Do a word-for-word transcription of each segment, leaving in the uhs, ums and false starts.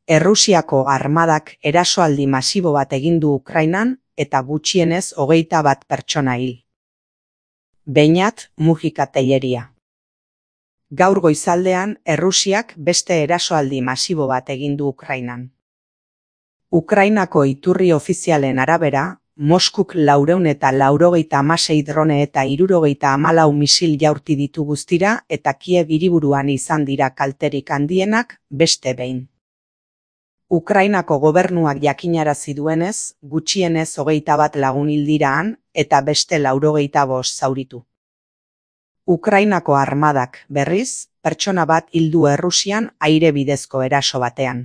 Errusiako armadak erasoaldi masibo bat egin du Ukrainan eta gutxienez hogeita bat pertsona hil. Beñat Mujika Telleria. Gaur goizaldean Errusiak beste erasoaldi masibo bat egin du Ukrainan. Ukrainako iturri ofizialen arabera, Moskuk laurehun eta laurogeita hamasei drone eta hirurogeita hamalau misil jaurti ditu guztira eta Kiev hiriburuan izan dira kalterik handienak beste behin. Ukrainako gobernuak jakinarazi duenez, gutxienez hogeita bat lagun hil dira han eta beste laurogeita bost zauritu. Ukrainako armadak, berriz, pertsona bat hil du Errusian aire bidezko eraso batean.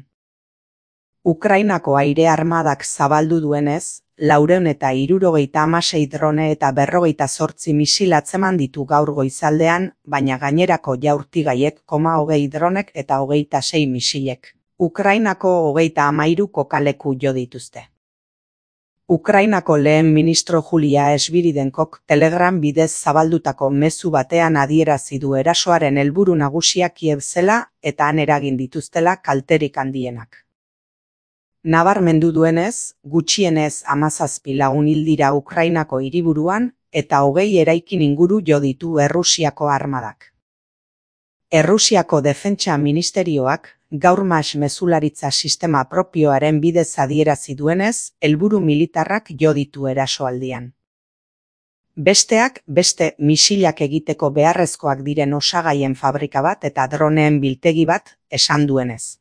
Ukrainako aire armadak zabaldu duenez, laurehun eta hirurogeita hamasei drone eta berrogeita zortzi misil atzeman ditu gaur goizaldean, baina gainerako jaurtigaiek koma hogei dronek eta hogeita sei misilek. Ukrainako hogeita hamairu kokaleku jo dituzte. Ukrainako lehen ministro Julia Sviridenkok Telegram bidez zabaldutako mezu batean adierazi du erasoaren helburu nagusia Kiev zela eta han eragin dituztela kalterik handienak. Nabarmendu duenez, gutxienez hamazazpi lagun hil dira Ukrainako hiriburuan eta hogei eraikin inguru jo ditu Errusiako armadak. Errusiako Defentsa Ministerioak gaur mas mezularitza sistema propioaren bidez adierazi duenez, helburu militarrak jo ditu erasoaldian. Besteak beste misilak egiteko beharrezkoak diren osagaien fabrika bat eta droneen biltegi bat esan duenez.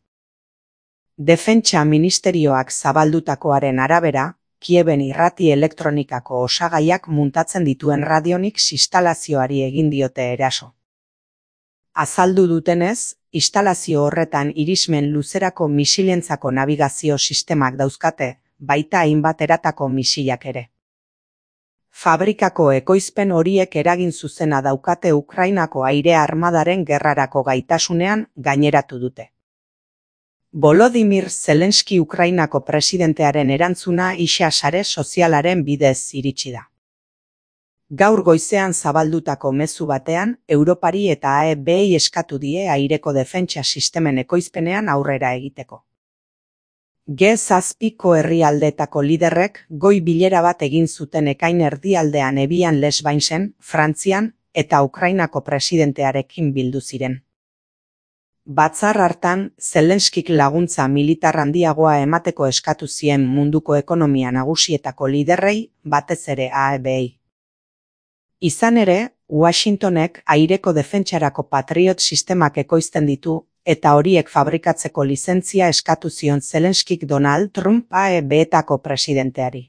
Defentsa Ministerioak zabaldutakoaren arabera, Kieven irrati elektronikako osagaiak muntatzen dituen Radionics instalazioari egin diote eraso. Azaldu dutenez, instalazio horretan irismen luzerako misilentzako nabigazio sistemak dauzkate, baita hainbat eratako misilak ere. Fabrikako ekoizpen horiek eragin zuzena daukate Ukrainako aire armadaren gerrarako gaitasunean gaineratu dute. Volodymyr Zelensky Ukrainako presidentearen erantzuna isa sare sozialaren bidez iritsi da. Gaur goizean zabaldutako mezu batean, Europari eta A E Bei eskatu die aireko defentsa sistemen ekoizpenean aurrera egiteko. Ge zazpiko herrialdeetako liderrek goi bilera bat egin zuten ekain erdialdean Ebian Lesbainsen, Frantzian eta Ukrainako presidentearekin bildu ziren. Batzar hartan, Zelenskik laguntza militar handiagoa emateko eskatu zien munduko ekonomia nagusietako liderrei, batez ere A E Bei. Izan ere, Washingtonek aireko defentsarako Patriot sistemak ekoizten ditu eta horiek fabrikatzeko lizentzia eskatu zion Zelenskik Donald Trump A E Beetako presidenteari.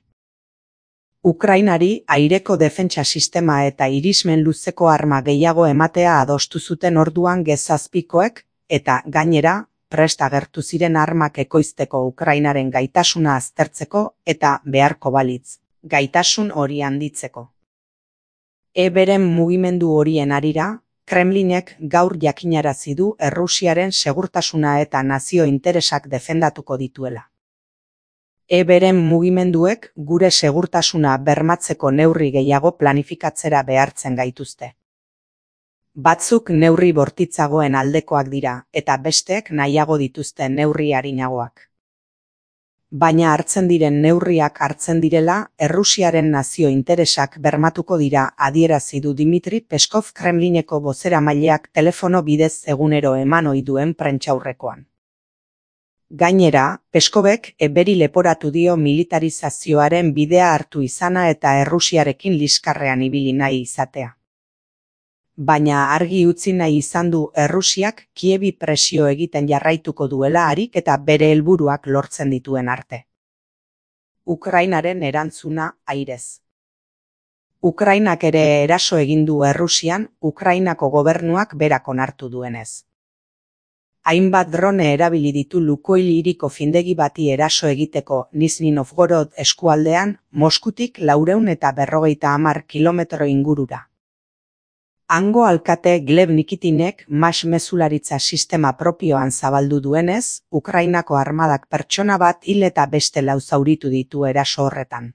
Ukrainari aireko defentsa sistema eta irismen luzeko arma gehiago ematea adostu zuten orduan Ge zazpikoek eta gainera prest agertu ziren armak ekoizteko Ukrainaren gaitasuna aztertzeko eta beharko balitz, gaitasun hori handitzeko. Eberen mugimendu horien harira, Kremlinek gaur jakinarazi du Errusiaren segurtasuna eta nazio interesak defendatuko dituela. Eberen mugimenduek gure segurtasuna bermatzeko neurri gehiago planifikatzera behartzen gaituzte. Batzuk neurri bortitzagoen aldekoak dira eta besteek nahiago dituzte neurri arinagoak. Baina hartzen diren neurriak hartzen direla, Errusiaren nazio interesak bermatuko dira adierazi du Dmitri Peskov Kremlineko bozeramaileak telefono bidez egunero eman ohi duen prentsaurrekoan. Gainera, Peskovek eberi leporatu dio militarizazioaren bidea hartu izana eta Errusiarekin liskarrean ibili nahi izatea. Baina argi utzi nahi izan du Errusiak Kievi presio egiten jarraituko duela harik eta bere helburuak lortzen dituen arte. Ukrainaren erantzuna airez. Ukrainak ere eraso egin du Errusian, Ukrainako gobernuak berak onartu duenez. Hainbat drone erabili ditu Lukoil hiriko findegi bati eraso egiteko Nizhny Novgorod eskualdean, Moskutik laurehun eta berrogeita hamar kilometro ingurura. Hango alkate Gleb Nikitinek mas mezularitza sistema propioan zabaldu duenez, Ukrainako armadak pertsona bat hil eta beste lau zauritu ditu eraso horretan.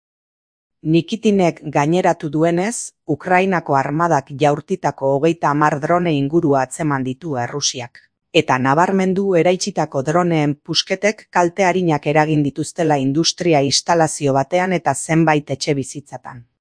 Nikitinek gaineratu duenez, Ukrainako armadak jaurtitako hogeita hamar drone inguru atzeman ditu Errusiak. eta nabarmendu eraitsitako droneen pusketek kalte arinak eragin dituztela industria instalazio batean eta zenbait etxebizitzatan.